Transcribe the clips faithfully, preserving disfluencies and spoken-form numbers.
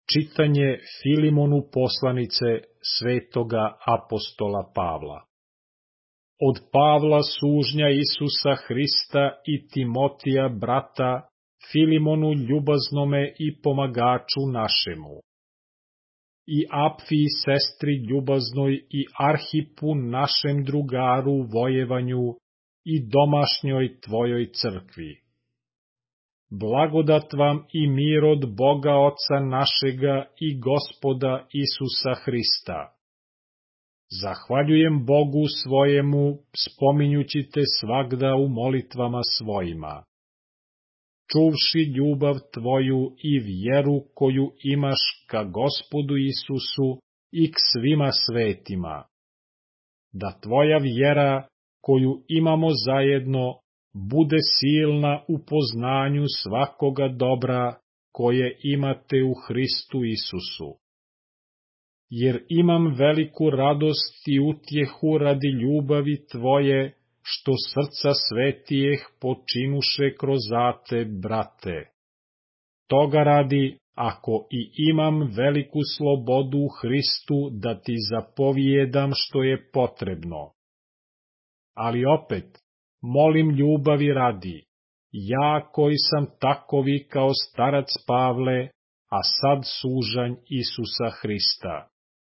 Čitanje Filimonu poslanice svetoga apostola Pavla. Od Pavla sužnja Isusa Hrista i Timotija brata, Filimonu ljubaznome i pomagaču našemu, i Apfiji sestri ljubaznoj i Arhipu našem drugaru vojevanju i domašnjoj tvojoj crkvi. Blagodat vam i mir od Boga Oca našega i Gospoda Isusa Hrista. Zahvaljujem Bogu svojemu, spominjući te svagda u molitvama svojima. Čuvši ljubav tvoju i vjeru koju imaš ka Gospodu Isusu i k svima svetima. Da tvoja vjera, koju imamo zajedno, bude silna u poznanju svakoga dobra koje imate u Hristu Isusu. Jer imam veliku radost i utjehu radi ljubavi tvoje, što srca svetijeh počinuše krozate, brate. Toga radi, ako i imam veliku slobodu u Hristu da ti zapovijedam što je potrebno. Ali opet, molim ljubavi radi, ja koji sam takovi kao starac Pavle, a sad sužanj Isusa Hrista.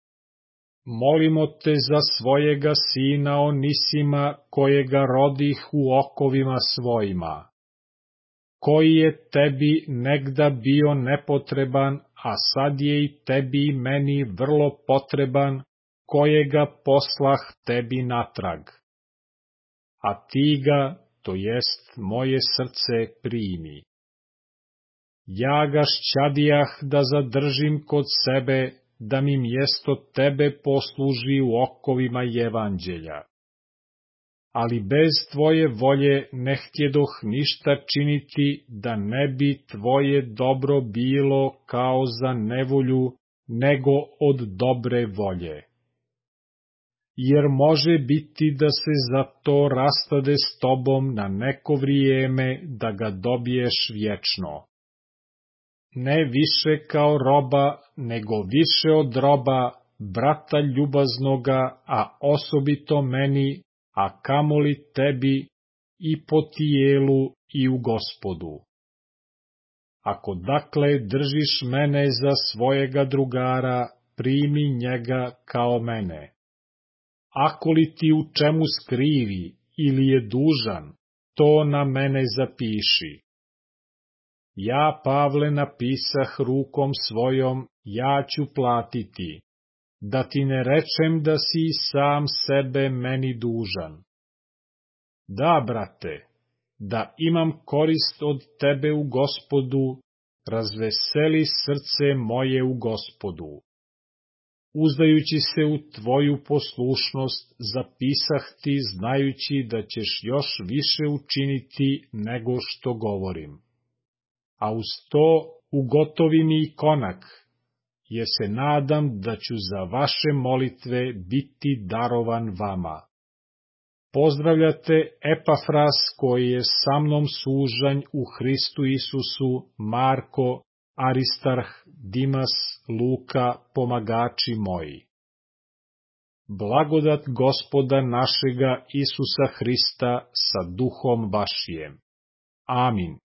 Molimo te za svojega sina Onisima, kojega rodih u okovima svojima, koji je tebi negda bio nepotreban, a sad je i tebi i meni vrlo potreban, kojega poslah tebi natrag. A ti ga, to jest moje srce, primi. Ja ga šćadijah da zadržim kod sebe, da mi mjesto tebe posluži u okovima evanđelja. Ali bez tvoje volje ne htjedoh ništa činiti, da ne bi tvoje dobro bilo kao za nevolju, nego od dobre volje. Jer može biti da se za to rastade s tobom na neko vrijeme, da ga dobiješ vječno. Ne više kao roba, nego više od roba, brata ljubaznoga, a osobito meni, a kamoli tebi, i po tijelu i u Gospodu. Ako dakle držiš mene za svojega drugara, primi njega kao mene. Ako li ti u čemu skrivi ili je dužan, to na mene zapiši. Ja, Pavle, napisah rukom svojom, ja ću platiti, da ti ne rečem da si sam sebe meni dužan. Da, brate, da imam korist od tebe u Gospodu, razveseli srce moje u Gospodu. Uzdajući se u tvoju poslušnost, zapisah ti znajući da ćeš još više učiniti nego što govorim. A uz to ugotovi mi i konak, jer se nadam da ću za vaše molitve biti darovan vama. Pozdravljate Epafras, koji je sa mnom sužanj u Hristu Isusu, Marko, Aristarh, Dimas, Luka, pomagači moji. Blagodat Gospoda našega Isusa Hrista sa duhom vašijem. Amin.